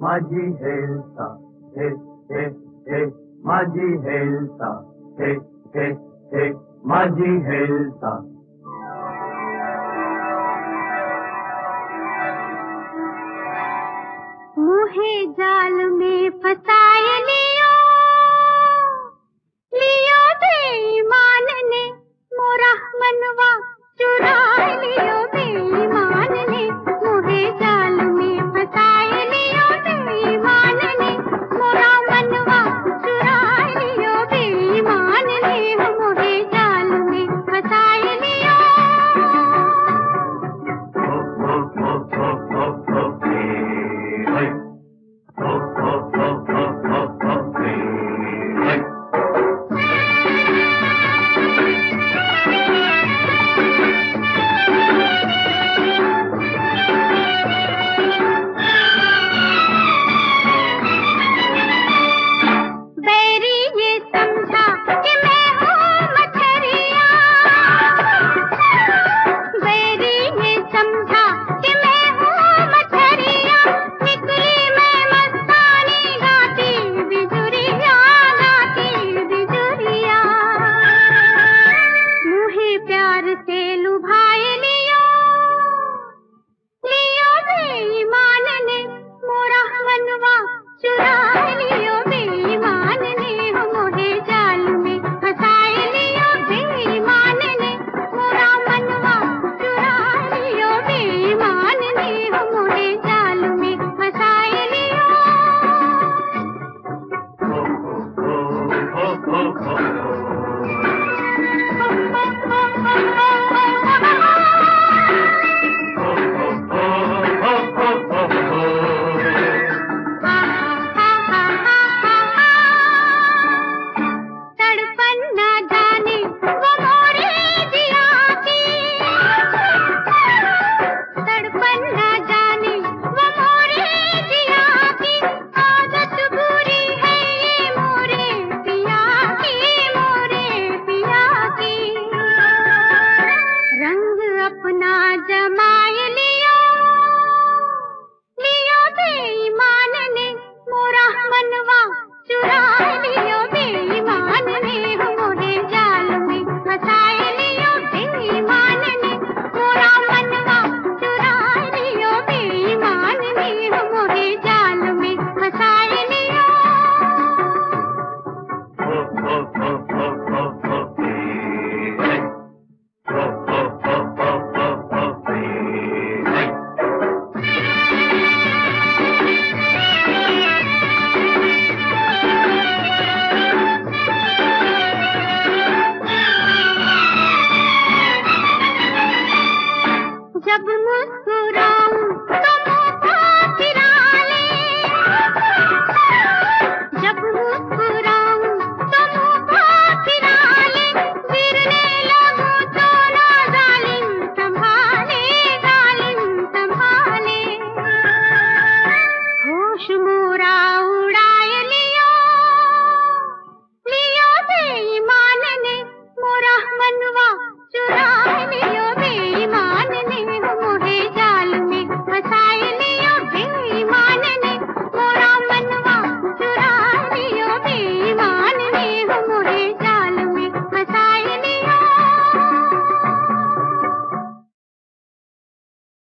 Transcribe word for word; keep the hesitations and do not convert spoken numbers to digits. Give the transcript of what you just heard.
माझी हेलता हे हे हे माझी हेलता हे हे हे माझी हेलता। मुहे जाल में फसाए लियो लियो बेईमान ने मोरा मनवा चुरा लियो बेईमान ने मुहे जाल में फसाए लियो बेईमान ने मोरा मनवा चुरा लियो बेईमान ने मुहे जाल में फसाए लियो। अपना जमाए लियो लियो बेईमान ने मोरा मनवा चुरा लियो बेईमान ने मोरे जाल में फसाए लियो बेईमान ने मोरा मनवा चुरा लियो बेईमान ने मोरे जाल में फसाए लियो। जब मुझ